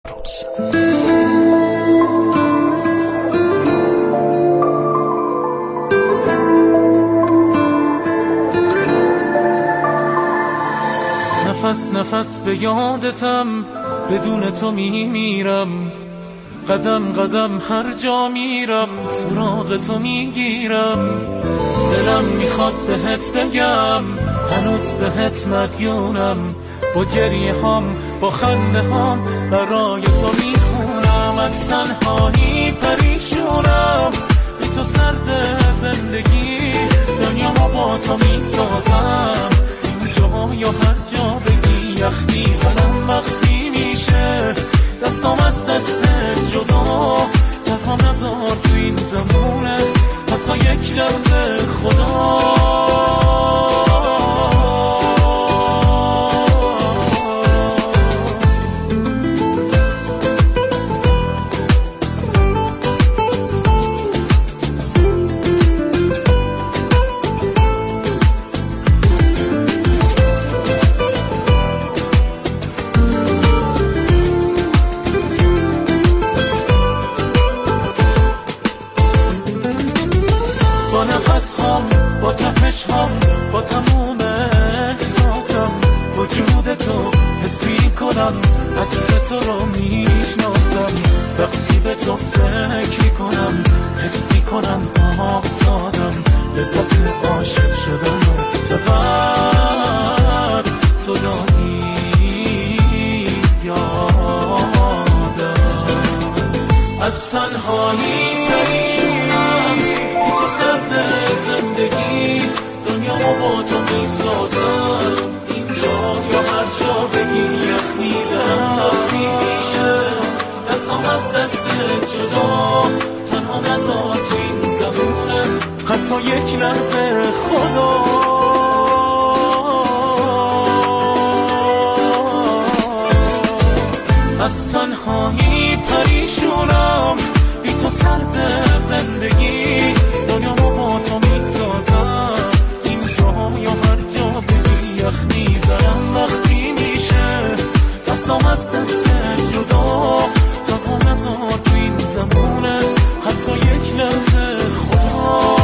امروز. نفس نفس به یادتم، بدون تو میمیرم، قدم قدم هر جا میرم سراغ تو میگیرم. دلم میخواد بهت بگم هنوز بهت مدیونم، با گریه هام با خنده هام برای تو میخونم. از تنهایی پریشونم، بی تو سرد زندگی، دنیا با تو میسازم. اینجا یا هر جا بگی یخ میزنم، وقتی میشه دستام از دست جدا. تنها نذار تو این زمونه حتی یک لحظه خدا. با نفس هام، با تپش هام، با تموم احساسم، وجود تو حس می کنم، عطر تو رو میشناسم. وقتی به تو فکر می کنم حس می کنم آزادم. لذت عاشق شدم و فقط تو دادی یادم. از تنهایی پریشونم، بی تو سرد زندگی، دنیا با تو میسازم. اینجا یا هر جا بگی یخ میزنم، وقتی میشه دستام از دست جدا. تنها نذار تو این زمونه حتی یک لحظه خدا. از تنهایی پریشونم، بی تو سرد زندگی، دنیا با تو میسازم. اینجا یا هر جا بگی یخ میزنم، وقتی میشه دستام از دست جدا. تنها نذار تو این زمونه حتی یک لحظه خدا.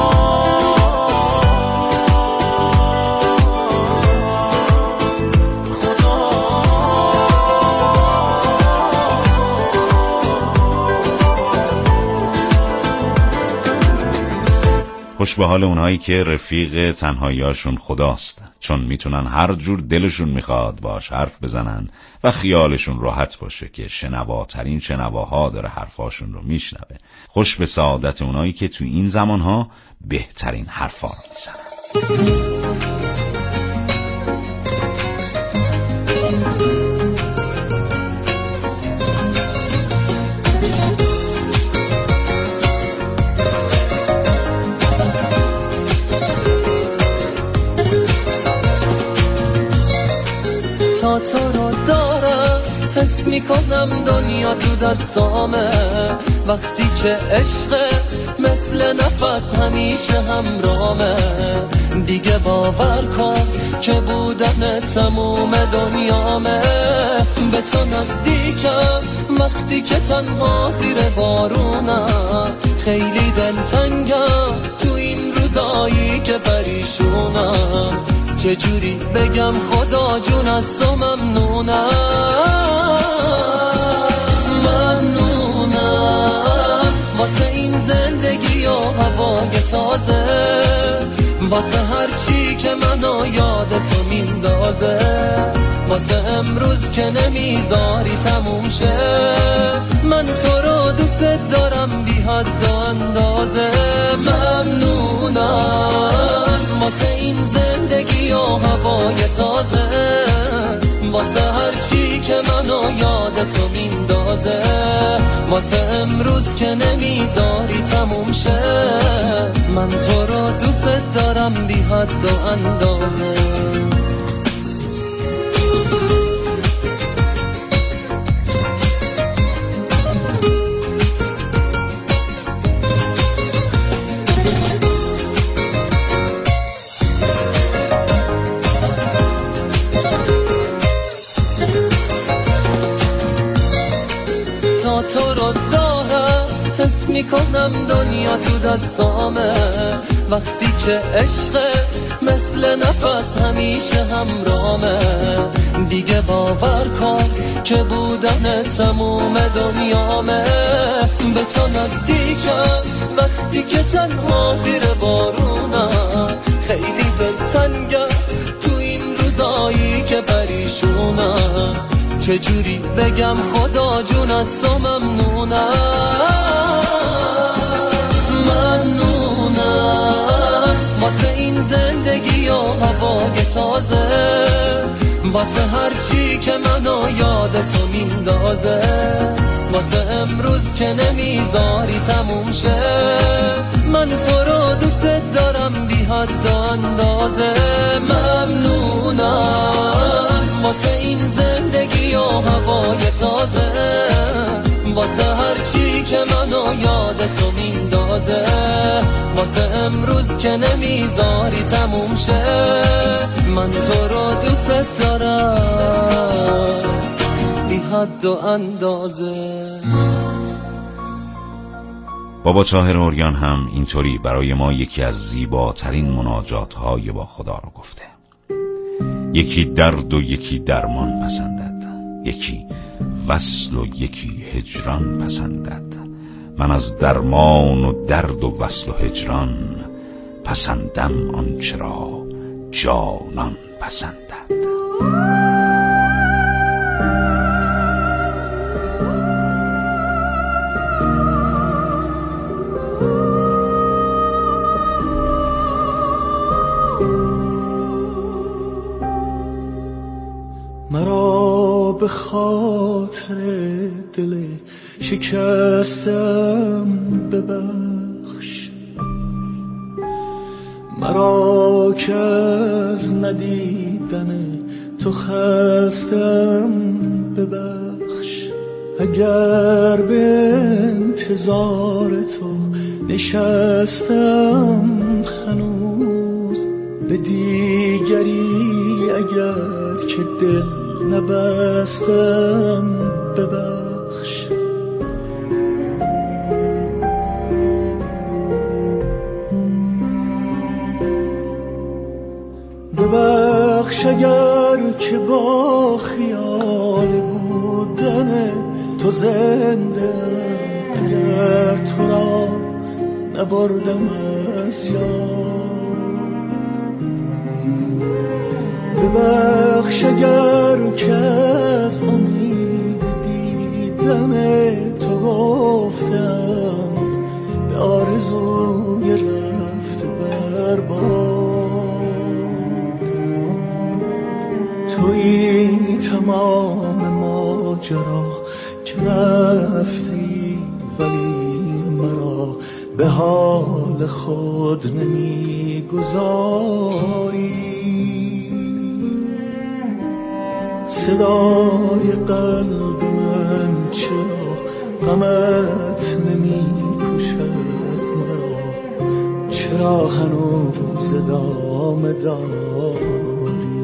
خوش به حال اونهایی که رفیق تنهاییاشون خداست، چون میتونن هر جور دلشون میخواد باش حرف بزنن و خیالشون راحت باشه که شنواترین شنواها داره حرفاشون رو میشنوه. خوش به سعادت اونهایی که تو این زمانها بهترین حرفا رو میزنن. تا تو رو دارم حس میکنم دنیا تو دستامه. وقتی که عشقت مثل نفس همیشه همرامه. دیگه باور کن که بودن تموم دنیامه. به تو نزدیکم وقتی که تنها زیر بارونم. خیلی دلتنگم تو این روزایی که پریشونم. چجوری بگم خدا جون از تو ممنونم. ممنونم واسه این زندگی و هوای تازه، واسه هر چی که منو یاد تو میندازه، واسه امروز که نمیذاری تموم شه. من تو رو دوست دارم بی حد و اندازه. ممنونم واسه این زندگی و هوای تازه، واسه هر چی که منو یاد تو میندازه، واسه امروز که نمیذاری تموم شه. من تو رو دوست دارم بی حد و اندازه. با تو رو دارم، حس میکنم دنیا تو دستامه. وقتی که عشقت مثل نفس همیشه همرامه، دیگه باور کن که بودن تموم دنیامه. به تو نزدیکم وقتی که تنها زیر بارونم، خیلی دلتنگم تو این روزایی که پریشونم. چجوری بگم خدا جون از تو ممنونم، ممنونم واسه این زندگی و هوای تازه، واسه هر چی که منو یاد تو میندازه، واسه امروز که نمیذاری تموم شه. من تو رو دوست دارم بی حد و اندازه، ممنونم واسه این زندگی و هوای تازه، واسه هر چی که منو یاد تو میندازه، واسه امروز که نمیذاری تموم شه. من تو رو دوست دارم بی حد و اندازه. بابا طاهر عریان هم اینطوری برای ما یکی از زیباترین مناجات‌های با خدا رو گفته. یکی درد و یکی درمان پسندد، یکی وصل و یکی هجران پسندد. من از درمان و درد و وصل و هجران، پسندم آنچه را جانان پسندد. مرا به خاطر دل شکستم ببخش، مرا که از ندیدن تو خستم ببخش. اگر به انتظار تو نشستم هنوز، به دیگری اگر که دل نبستم ببخش. ببخش اگر که با خیال بودن تو زنده، اگر تو را نبردم از یاد. ببخش اگر که از امید دیدن تو گفتم، به آرزوی رفت برباد. تویی تمام ماجرا که رفتی، ولی مرا به حال خود نمیگذاری. صدای قلب من چرا غمت نمی کشد مرا، چرا هنوز ادامه داری؟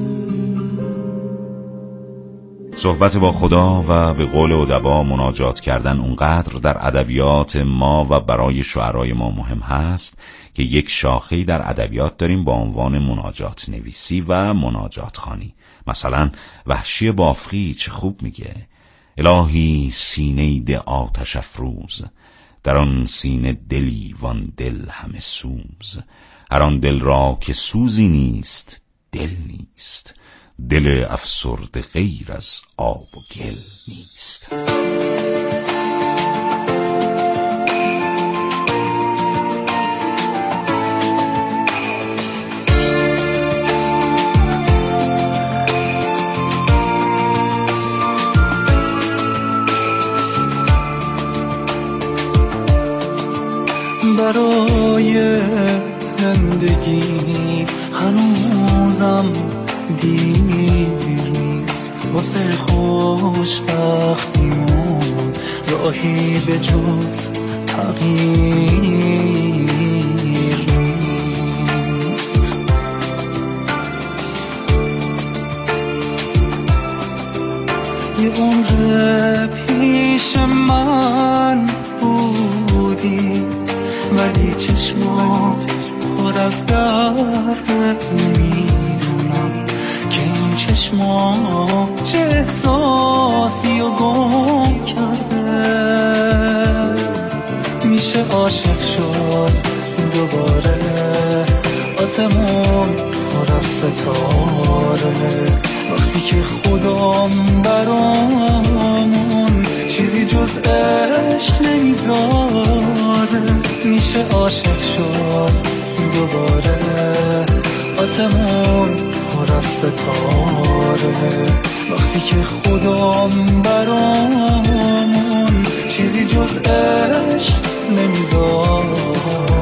صحبت با خدا و به قول ادبا مناجات کردن اونقدر در ادبیات ما و برای شعرای ما مهم هست که یک شاخه‌ای در ادبیات داریم با عنوان مناجات نویسی و مناجات خوانی. مثلا وحشی بافقی چه خوب میگه: الهی سینه ده آتش افروز، در آن سینه دلی وان دل همه سوز. هر آن دل را که سوزی نیست دل نیست، دل افسرده غیر از آب و گل نیست. برای زندگی هنوزم دیر نیست، واسه خوشبختیمون راهی به جز تغییر نیست. یه عمر پیش پیش من بودی ولی چشمات پر از درد، نمیدونم که این چشمات چه احساسی و گم کرده. میشه عاشق شد دوباره، آسمون پر از ستاره، وقتی که خدام برامون چیزی جز عشق نمیذاره. میشه عاشق شد دوباره، آسمون پر از ستاره، وقتی که خدام برامون چیزی جز عشق نمیذاره.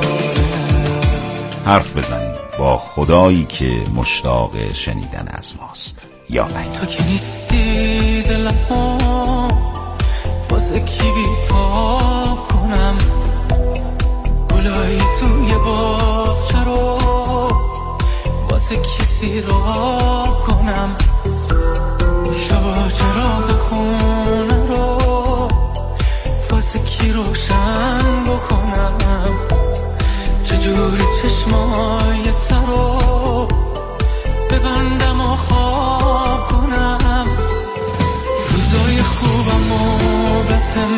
حرف بزنیم با خدایی که مشتاق شنیدن از ماست. یا تو که نیستی دلم واسه کی بیتاب کنم، گلایی توی باغچه رو واسه کسی راب کنم، شبا چراغ خونه رو واسه کی روشن بکنم، چجوری چشمای ترو ببندم و خواب کنم، روزای خوبم و بهم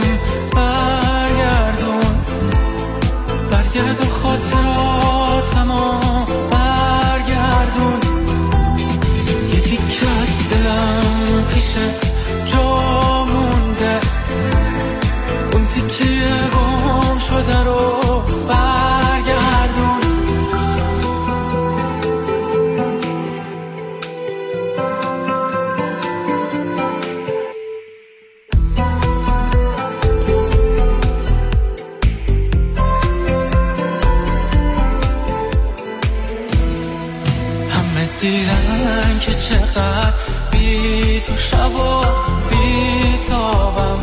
برگرد و خاطراتم و برگردون، یه تیکه از دلم پیشه جا مونده، اون تیکه گم شده رو برگردون. همه دیدن که چقدر بی تو شبا بی تابم،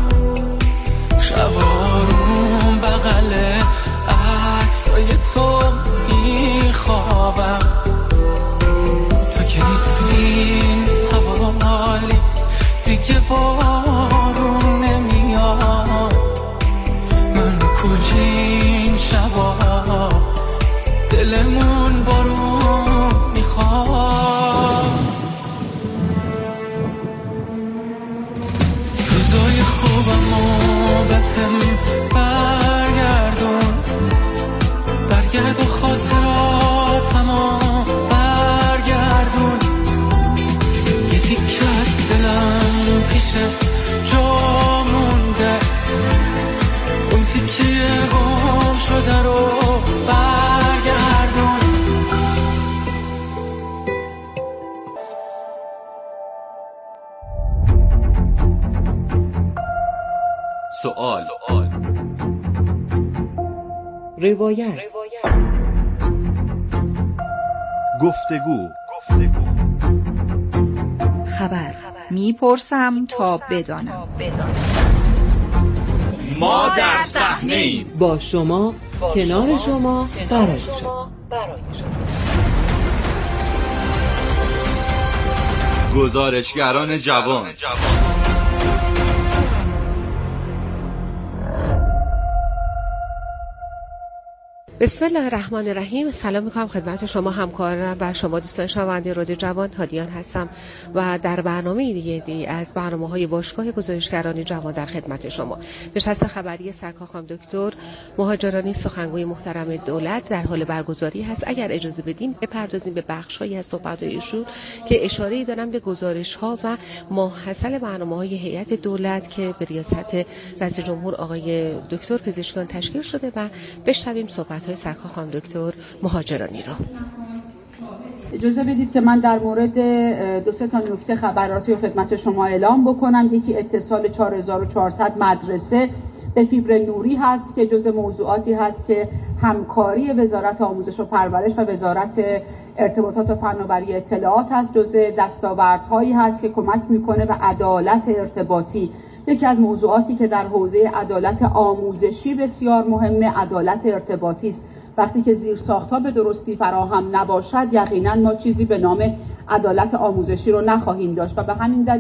شبا روم بغل عکسای تو میخوابم، تو که نیستین حوالی دیگه بارون نمیاد، من کجین شبا دلمون بارون میخواد، روزای خوبم و بهم برگرد و خاطراتم و برگردون، یه تیکه از دلم پیشه جا مونده، اون تیکه گم شده رو برگردون. سوال، روایت، گفتگو، خبر. میپرسم تا بدانم. ما در صحنه‌ایم، با شما، کنار شما، برای شما. گزارشگران جوان. بسم الله الرحمن الرحیم. سلام میکنم خدمت شما همکارم و شما دوستان شنونده رادیو جوان. هادیان هستم و در برنامه دیگه از برنامه‌های باشگاه گزارشگران جوان در خدمت شما. نشست خبری سرکار خانم دکتر مهاجرانی سخنگوی محترم دولت در حال برگزاری هست. اگر اجازه بدیم بپردازیم به بخش‌هایی از صحبت‌های ایشون که اشاره‌ای دارن به گزارش‌ها و ماحصل برنامه‌های هیئت دولت که به ریاست رئیس جمهور آقای دکتر پزشکیان تشکیل شده و بشنویم صحبت‌های سرکار خانم دکتر مهاجرانی رو. اجازه بدید که من در مورد دو سه تا نکته خبراتی رو خدمت شما اعلام بکنم. یکی اتصال 4400 مدرسه به فیبر نوری هست که جزء موضوعاتی هست که همکاری وزارت آموزش و پرورش و وزارت ارتباطات و فناوری اطلاعات هست. جزء دستاوردهایی هست که کمک میکنه به عدالت ارتباطی. یکی از موضوعاتی که در حوزه عدالت آموزشی بسیار مهمه عدالت ارتباطی است. وقتی که زیرساخت‌ها به درستی فراهم نباشد یقینا ما چیزی به نام عدالت آموزشی رو نخواهیم داشت و به همین دلیل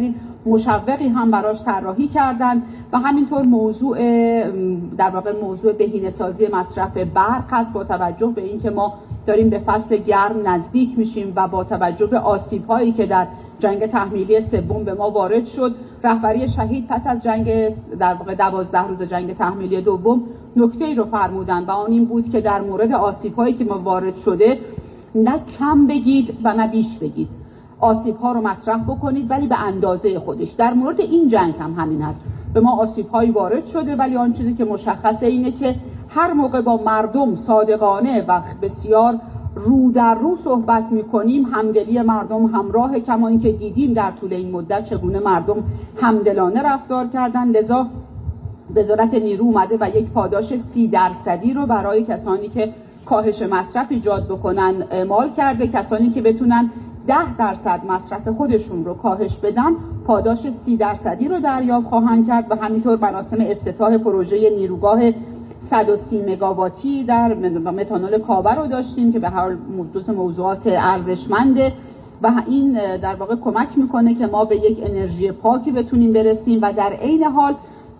مشوقی هم براش طراحی کردن و همینطور موضوع در واقع موضوع بهینه‌سازی مصرف برق هست با توجه به اینکه ما داریم به فصل گرم نزدیک میشیم و با توجه به آسیب‌هایی که در جنگ تحمیلی سوم به ما وارد شد. رهبری شهید پس از جنگ در واقع 12 روز جنگ تحمیلی دوم نکته‌ای رو فرمودن و آن این بود که در مورد آسیب‌هایی که ما وارد شده نه کم بگید و نه بیش بگید. آسیب‌ها رو مطرح بکنید ولی به اندازه خودش. در مورد این جنگ هم همین هست. به ما آسیب‌هایی وارد شده ولی آن چیزی که مشخصه اینه که هر موقع با مردم صادقانه و بسیار رو در رو صحبت می‌کنیم همدلی مردم همراه، کما اینکه دیدیم در طول این مدت چگونه مردم همدلانه رفتار کردن. لذا وزارت نیرو اومده و یک پاداش 30% رو برای کسانی که کاهش مصرف ایجاد بکنن اعمال کرده. کسانی که بتونن 10% مصرف خودشون رو کاهش بدن پاداش 30% رو دریافت خواهند کرد و همینطور مراسم افتتاح پروژه نیروگاه 130 مگاواتی در متانول کاوه رو داشتیم که به هر حال جزو موضوعات ارزشمنده و این در واقع کمک میکنه که ما به یک انرژی پاکی بتونیم برسیم و در عین حال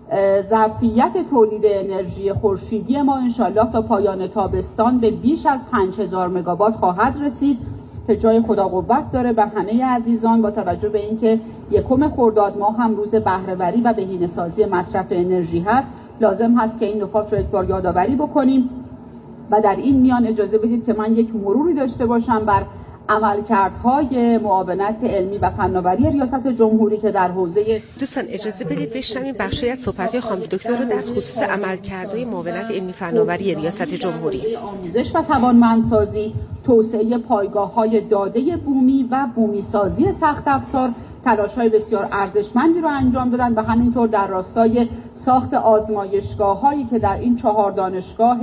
ظرفیت تولید انرژی خورشیدی ما انشالله تا پایان تابستان به بیش از 5000 مگاوات خواهد رسید که جای خدا قوت داره. و همه عزیزان با توجه به اینکه 1 خرداد ماه هم روز بهره‌وری و بهینه‌سازی مصرف انرژی هست، لازم هست که این نکات رو یک بار یادآوری بکنیم و در این میان اجازه بدید که من یک مروری داشته باشم بر عملکردهای معاونت علمی و فناوری ریاست جمهوری که در حوزه دوستان اجازه بدید بشنویم بخشی از صحبت‌های خانم دکتر رو در خصوص عملکردهای معاونت علمی فناوری ریاست جمهوری. آموزش و توانمندسازی، توسعه پایگاه‌های داده بومی و بومی سازی سخت افزار تلاش‌های بسیار ارزشمندی رو انجام دادن و همینطور در راستای ساخت آزمایشگاه‌هایی که در این 4 دانشگاه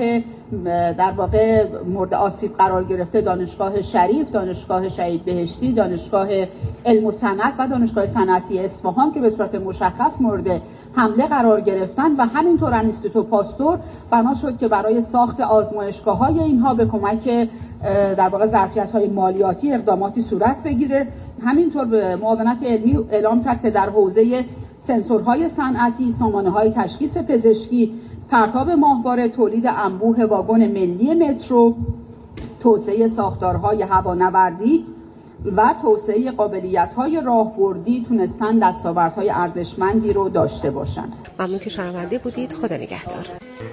در واقع مورد آسیب قرار گرفته، دانشگاه شریف، دانشگاه شهید بهشتی، دانشگاه علم و صنعت و دانشگاه صنعتی اصفهان که به صورت مشخص مورد حمله قرار گرفتن و همینطور انستیتو پاستور بنا شد که برای ساخت آزمایشگاه‌های اینها به کمک در واقع ظرفیت‌های مالیاتی اقداماتی صورت بگیره. همینطور به معاونت علمی اعلام کرد که در حوزه سنسورهای صنعتی، سامانه‌های تشخیص پزشکی، پرتاب ماهواره، تولید انبوه واگن ملی مترو، توسعه ساختارهای هوانوردی و توسعه قابلیت‌های راهبردی تونستن دستاوردهای ارزشمندی رو داشته باشند. ممنون که شنونده بودید. خدا نگهدار.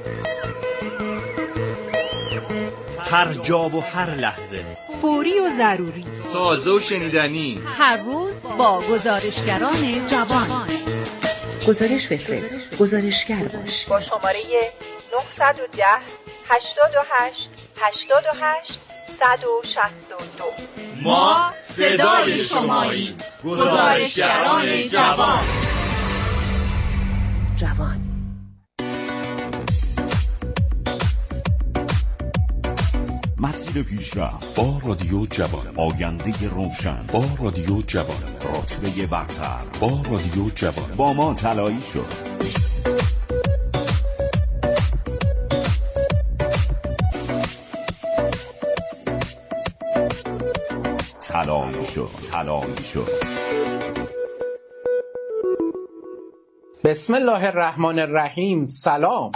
هر جا و هر لحظه، فوری و ضروری، تازه و شنیدنی، هر روز با گزارشگران جوان. گزارش بفرست، گزارشگر باش. با شماره 910 88 88 162. ما صدای شماییم. گزارشگران جوان. مسیر پیشرفت با رادیو جوان، آینده روشن با رادیو جوان، رتبه برتر با رادیو جوان. با ما طلایی شد. طلایی شد. بسم الله الرحمن الرحیم. سلام.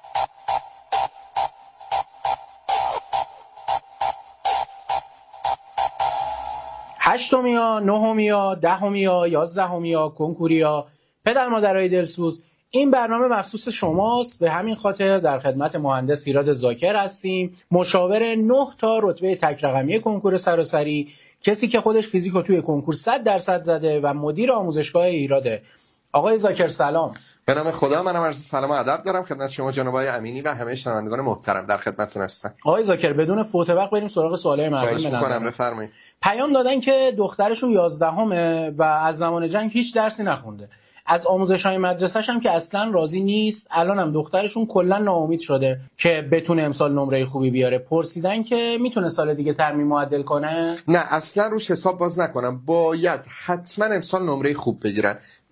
هشتمیا، نهمیا، دهمیا، 11میا، کنکوریا، پدر مادرای دلسوز، این برنامه مخصوص شماست. به همین خاطر در خدمت مهندس ایراد زاکر هستیم، مشاور 9 تا رتبه تک رقمی کنکور سراسری، کسی که خودش فیزیکو توی کنکور 100% زده و مدیر آموزشگاه ایراده. آقای زاکر سلام. به نام خدا، منم عرض سلام و ادب دارم خدمت شما جناب آقای امینی و همه شنوندگان محترم، در خدمتتون هستم. آقای زاکر بدون فوت وقت بریم سراغ سوالای مردم. می‌کنم بفرمایید. پیام دادن که دخترشون 11مه و از زمان جنگ هیچ درسی نخونده. از آموزش‌های مدرسه‌ش هم که اصلاً راضی نیست. الان هم دخترشون کلاً ناامید شده که بتونه امسال نمره خوبی بیاره. پرسیدن که میتونه سال دیگه ترمیم معدل کنه؟ نه، اصلاً روش حساب باز نکنم. باید حتما امسال نمره خوب بگیرن.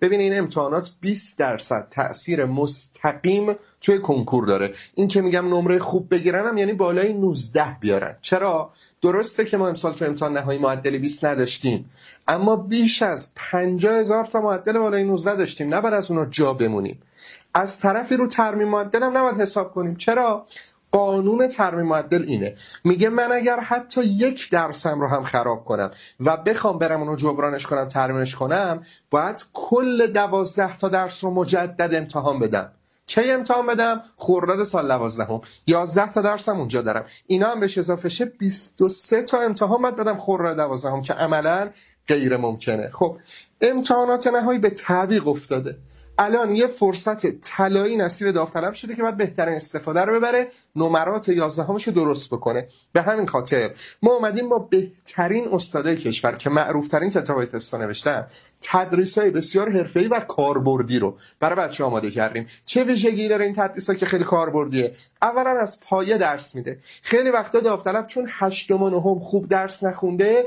ببین این امتحانات 20% تأثیر مستقیم توی کنکور داره. این که میگم نمره خوب بگیرنم یعنی بالای 19 بیارن. چرا؟ درسته که ما امسال تو امتحان نهایی معدل 20 نداشتیم، اما بیش از 50,000 تا معدل بالای 19 داشتیم، نباید از اونا جا بمونیم. از طرفی رو ترمیم معدل هم نباید حساب کنیم. چرا؟ قانون ترمیم معدل اینه، میگه من اگر حتی 1 درسم رو هم خراب کنم و بخوام برم اونو جبرانش کنم، ترمیمش کنم، باید کل 12 تا درس رو مجدد امتحان بدم. کی امتحان بدم؟ خرداد سال 12ام. 11 تا درسم اونجا دارم، اینا هم بهش اضافه شه 23 تا امتحان باید بدم خرداد 12ام که عملاً غیر ممکنه. خب امتحانات نهایی به تعویق افتاده. الان یه فرصت طلایی نصیب داوطلب شده که باید بهترین استفاده رو ببره، نمرات 11همش رو درست بکنه. به همین خاطر ما اومدیم با بهترین استادای کشور که معروف‌ترین کتابای تست نوشتن، تدریس‌های بسیار حرفه‌ای و کاربردی رو برای بچه‌ها آماده کردیم. چه ویژگی داره این تدریس‌ها که خیلی کاربردیه؟ اولا از پایه درس میده. خیلی وقتا داوطلب چون 8م و 9م خوب درس نخونده،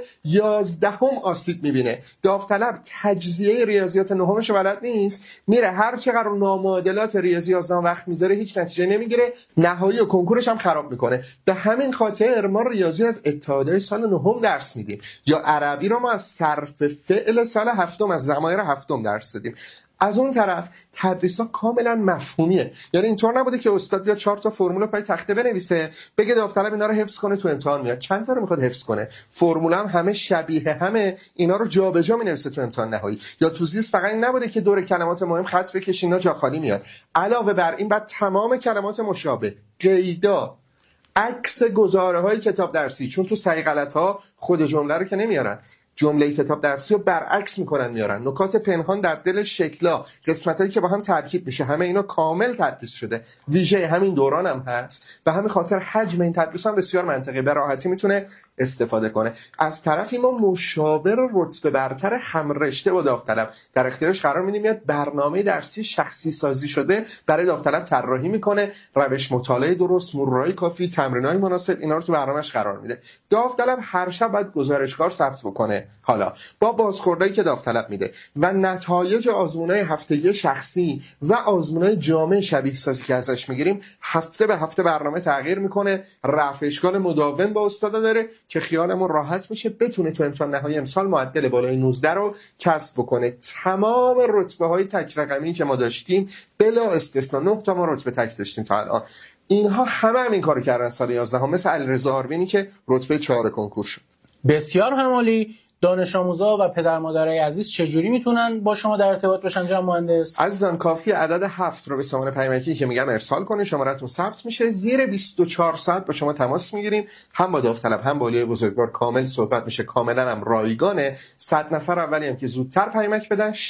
11م آسیب میبینه. داوطلب تجزیه ریاضیات 9مش بلد نیست، میره هر چقدر نامعادلات ریاضی 11 وقت میذاره هیچ نتیجه نمیگیره، نهایی و کنکورش هم خراب میکنه. به همین خاطر ما ریاضی از ابتدای سال 9م درس میدیم، یا عربی رو ما از صرف فعل سال 7م از ضمایر 7م درس دادیم. از اون طرف تدریس‌ها کاملا مفهومیه، یعنی اینطور نبوده که استاد بیاد 4 تا فرمول پای تخته بنویسه بگه داوطلب اینا رو حفظ کنه تو امتحان میاد. چند تا رو میخواد حفظ کنه؟ فرمول هم همه شبیه همه، اینا رو جابجا مینویسه تو امتحان نهایی. یا تو زیست فقط این نبوده که دور کلمات مهم خط بکشین اینا جا خالی میاد. علاوه بر این بعد تمام کلمات مشابه، قیدا، عکس گزاره‌های کتاب درسی، چون تو صحیح غلط‌ها خود جمله رو که نمیارن، جمله کتاب درسی رو برعکس میکنن میارن، نکات پنهان در دل شکلا، قسمتایی که با هم ترکیب میشه، همه اینا کامل تدریس شده. ویژه همین دوران هم هست و همین خاطر حجم این تدریس هم بسیار منطقی، به راحتی میتونه استفاده کنه. از طرفی ما مشاور رتبه برتر هم رشته با داوطلب در اختیارش قرار میدیم، میاد برنامه درسی شخصی سازی شده برای داوطلب طراحی میکنه، روش مطالعه درست، مرورای کافی، تمرینای مناسب، اینا رو تو برنامه‌اش قرار میده. داوطلب هر شب باید گزارشگار ثبت بکنه، حالا با بازخوردایی که داوطلب میده و نتایج آزمونای هفتگی شخصی و آزمونای جامع شبیه سازی که ازش میگیریم، هفته به هفته برنامه تغییر میکنه، رفع اشکال مداوم با استادا داره که خیالمون راحت میشه بتونه تو امتحان نهایی امسال معدل بالای 19 رو کسب بکنه. تمام رتبه های تک رقمی که ما داشتیم بلا استثنا، 9 تا ما رتبه تک داشتیم تا الان، اینها همه این کارو کردن سال 11 هم، مثل علیرضا آروینی که رتبه 4 کنکور شد. بسیار همالی. دانش آموزا و پدر مادرای عزیز چجوری میتونن با شما در ارتباط باشن جناب مهندس؟ عزیزان کافی عدد 7 رو به سامان پیامکی که میگم ارسال کنید، شماره‌تون ثبت میشه، زیر 24 ساعت با شما تماس میگیریم، هم با داوطلب هم با اولیای بزرگوار کامل صحبت میشه، کاملا هم رایگانه. 100 نفر اولی هم که زودتر پیامک بدن 60%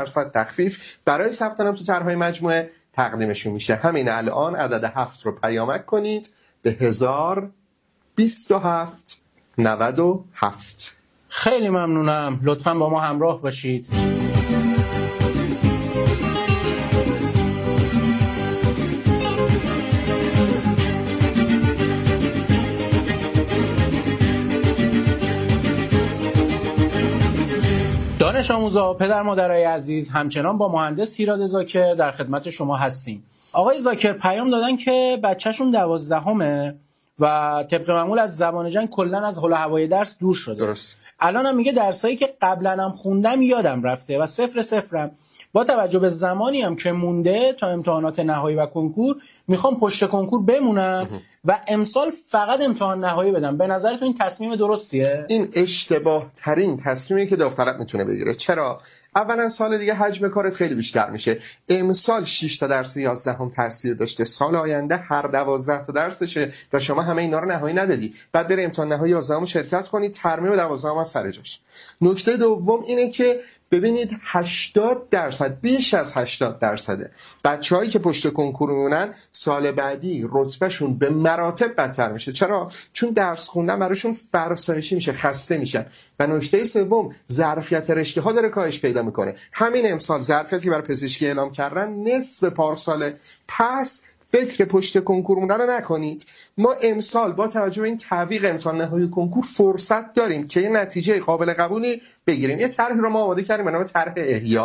تخفیف برای ثبت نام تو طرح‌های مجموعه تقدیمشون میشه. همین الان عدد 7 رو پیامک کنید به 102797. خیلی ممنونم، لطفاً با ما همراه باشید. دانش آموزا، پدر مادرای عزیز، همچنان با مهندس هیراد زاکر در خدمت شما هستیم. آقای زاکر پیام دادن که بچه‌شون 12مه و طبق معمول از زبان جنگ کلا از حول و هوای درس دور شده. درست. الان هم میگه درسایی که قبلا هم خوندم یادم رفته و صفرم. با توجه به زمانی هم که مونده تا امتحانات نهایی و کنکور میخوام پشت کنکور بمونم و امسال فقط امتحان نهایی بدم. به نظرتون این تصمیم درستیه؟ این اشتباه ترین تصمیمی که داوطلب میتونه بگیره. چرا؟ اولا سال دیگه حجم کارت خیلی بیشتر میشه. امسال 6 تا درس 11 هم تاثیر داشته، سال آینده هر 12 تا درسشه و شما همه اینا رو نهایی ندادی، بعد بره امتحان نهایی 11 هم شرکت کنی، ترمیم 12 هم سر جاش. نکته دوم اینه که ببینید 80%، بیش از 80% بچه‌هایی که پشت کنکور میمونن سال بعدی رتبهشون به مراتب بدتر میشه. چرا؟ چون درس خوندن براشون فرسایشی میشه، خسته میشن. و نکته سوم، ظرفیت رشته ها داره کاهش پیدا میکنه. همین امسال ظرفیتی که برای پزشکی اعلام کردن نصف پارساله. پس فکر پشت کنکور موندن رو نکنید. ما امسال با توجه به این تعویق امتحان نهایی کنکور فرصت داریم که یه نتیجه قابل قبولی بگیریم. یه طرحی رو ما آماده کردیم به نام طرح احیا.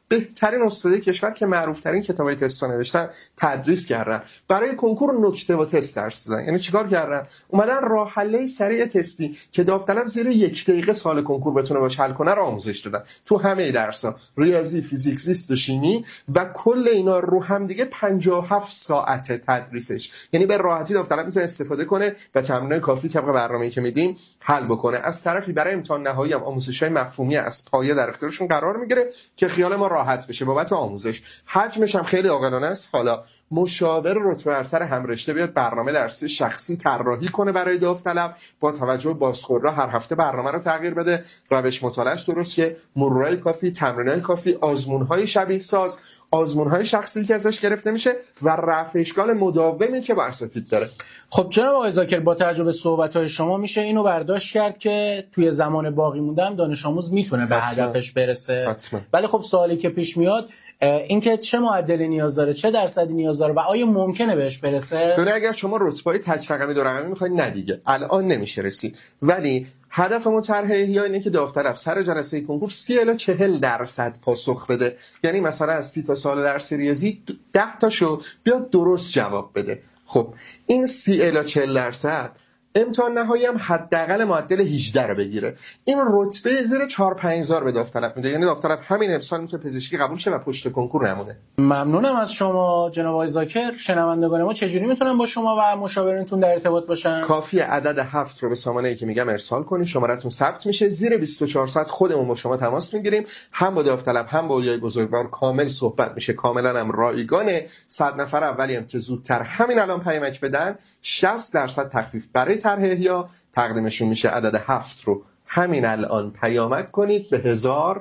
بهترین استادای کشور که معروف‌ترین کتابای تست رو نوشتن تدریس کردن. برای کنکور نکته و تست درس دادن. یعنی چیکار کردن؟ اومدن راه حل سریع تستی که داوطلب زیر 1 دقیقه سوال کنکور بتونه باش حل کنه رو آموزش دادن. تو همه درس‌ها، ریاضی، فیزیک، زیست و شیمی و کل اینا رو هم دیگه 57 ساعت تدریسش. یعنی به راحتی داوطلب میتونه استفاده کنه و تمرینات کافی طبق برنامه‌ای که میدیم حل بکنه. از طرفی برای امتحان نهایی هم آموزش‌های مفهومی از پایه در اختیارشون قرار میگیره که خیال ما راحت بشه بابت آموزش. حجمش هم خیلی عاقلانه است. حالا مشاور رتبه برتر هم رشته بیاد برنامه درسی شخصی طراحی کنه برای داوطلب، با توجه به بازخوردها هر هفته برنامه رو تغییر بده، روش مطالعه‌اش درست شه، مرورای کافی، تمرینای کافی، آزمون‌های شبیه ساز، آزمون‌های شخصی که ازش گرفته میشه و رفع اشکال مداومی که با اساتید داره. خب جناب آقای ذاکر، با توجه به صحبت‌های شما میشه اینو برداشت کرد که توی زمان باقی موندن دانش آموز میتونه به هدفش برسه. ولی خب سوالی که پیش میاد اینکه چه معدلی نیاز داره، چه درصدی نیاز داره و آیا ممکنه بهش برسه؟ ببین اگر شما رتبه‌های تک رقمی دو رقمی می‌خواید نه دیگه الان نمیشه رسید، ولی هدفمون طرح احیا اینه که داوطلب سر جلسه کنکور 30 الی 40% پاسخ بده. یعنی مثلا از 30 تا سوال درس ریاضی 10 تاشو بیاد درست جواب بده. خب این 30 الی 40% امتحان نهایی هم حداقل معدل 18 رو بگیره. این رتبه زیر 4-5000 به داوطلب میده. یعنی داوطلب همین امسال میتونه پزشکی قبول شه و پشت کنکور نمونه. ممنونم از شما جناب آقای ذاکر. شنوندگان ما چجوری میتونن با شما و مشاورینتون در ارتباط باشن؟ کافیه عدد 7 رو به سامانه‌ای که میگم ارسال کنید، شماره‌تون ثبت میشه. زیر 24 ساعت خودمون با شما تماس میگیریم، هم با داوطلب هم با اولیای بزرگوار کامل صحبت میشه. کاملا هم رایگانه. 100 نفر اولی هم که زودتر همین الان پیامک بدن 60% تخفیف برای طرح احیا تقدیمشون میشه. عدد 7 رو همین الان پیامک کنید به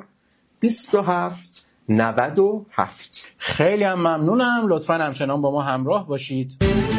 102797. خیلی هم ممنونم. لطفاً همچنان با ما همراه باشید.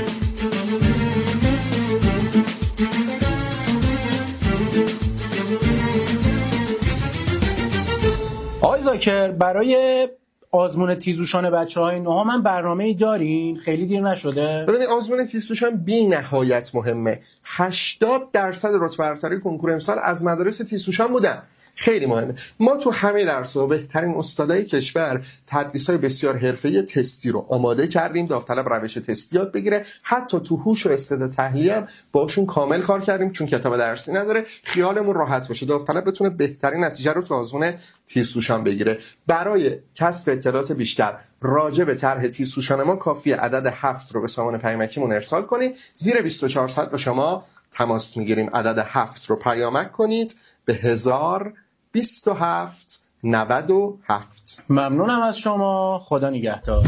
آقای ذاکر، برای آزمون تیزهوشان بچه‌های نهم برنامه‌ای دارین؟ خیلی دیر نشده؟ ببینید آزمون تیزهوشان بی نهایت مهمه. 80% رتبه برتری کنکور امسال از مدارس تیزهوشان بودن. خیلی مهمه. ما تو همه درس‌ها بهترین استادای کشور تدریس‌های بسیار حرفه‌ای تستی رو آماده کردیم. داوطلب روش تستی یاد بگیره. حتی تو هوش و استعداد تحلیلی هم باشون کامل کار کردیم چون کتاب درسی نداره. خیالمون راحت باشه داوطلب بتونه بهترین نتیجه رو تو آزمون تیزهوشان بگیره. برای کسب اطلاعات بیشتر راجع به طرح تیزهوشان ما کافیه عدد 7 رو به سامان پیامکیمون ارسال کنید. زیر 24 ساعت با شما تماس میگیریم. عدد 7 رو پیامک کنید به 102797. ممنونم از شما. خدا نگهدار.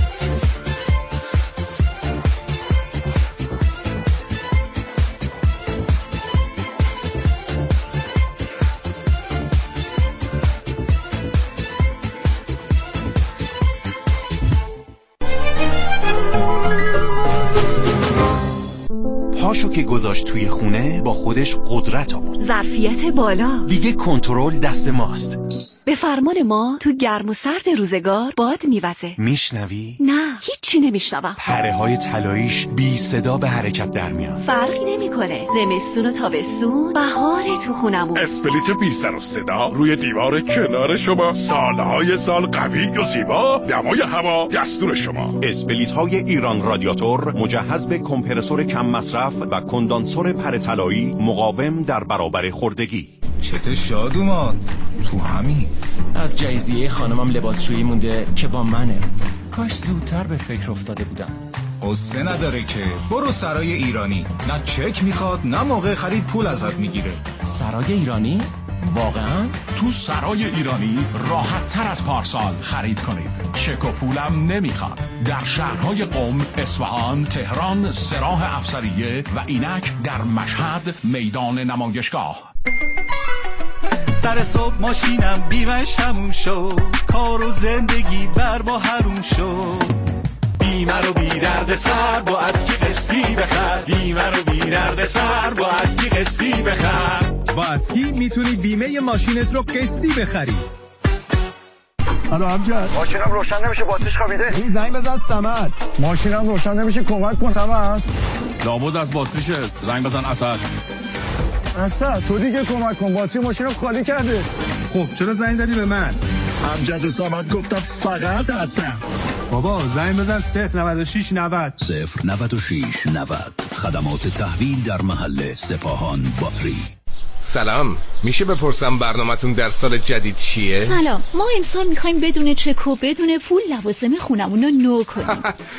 پاشو که گذاشت توی خونه با خودش قدرت آورد. ظرفیت بالا. دیگه کنترل دست ماست. به فرمان ما تو گرم و سرد روزگار باد میوزه. میشنوی؟ نه هیچی نمیشنوم. پره های طلاییش بی صدا به حرکت در میان. فرقی نمیکنه. زمستون و تابستون بهار تو خونمون. اسپلیت بی سر و صدا روی دیوار کنار شما. سالهای سال قوی و زیبا. دمای هوا دستور شما. اسپلیت های ایران رادیاتور مجهز به کمپرسور کم مصرف و کندانسور پره طلایی مقاوم در برابر خوردگی. چته شادومان تو همین از جایزیه خانمم لباسشویی مونده که با منه. کاش زودتر به فکر افتاده بودم. قصه نداره که برو سرای ایرانی. نه چک میخواد نه موقع خرید پول ازت میگیره. سرای ایرانی؟ واقعا؟ تو سرای ایرانی راحت تر از پارسال خرید کنید. چک و پولم نمیخواد. در شهرهای قم، اصفهان، تهران، سراح افسریه و اینک در مشهد میدان نمایشگاه. سر صبح ماشینم بیمش تموم شد. کار و زندگی بر با حروم شد. بیمه رو بی درد سر با اسکی قسطی بخر. بیمه رو بی درد سر با اسکی قسطی بخر. با اسکی میتونی بیمه ماشینت رو قسطی بخری. الو امجد، ماشینم روشن نمیشه باتریش خوابیده. این زنگ بزن صمد. ماشینم روشن نمیشه کمک کن صمد. لابد از باتریشه. زنگ بزن اسد. اسد تو دیگه کمک کن، باتری ماشینم خالی کرده. خب چرا زنگ زدی به من؟ امجد و سامد گفتم فقط حسن. بابا زنگ بزن 096 90 096 90. خدمات تحویل در محل سپاهان باتری. سلام، میشه بپرسم برنامه‌تون در سال جدید چیه؟ سلام، ما امسال میخوایم بدون چک و بدون پول لوازم خونمون رو نو کنیم.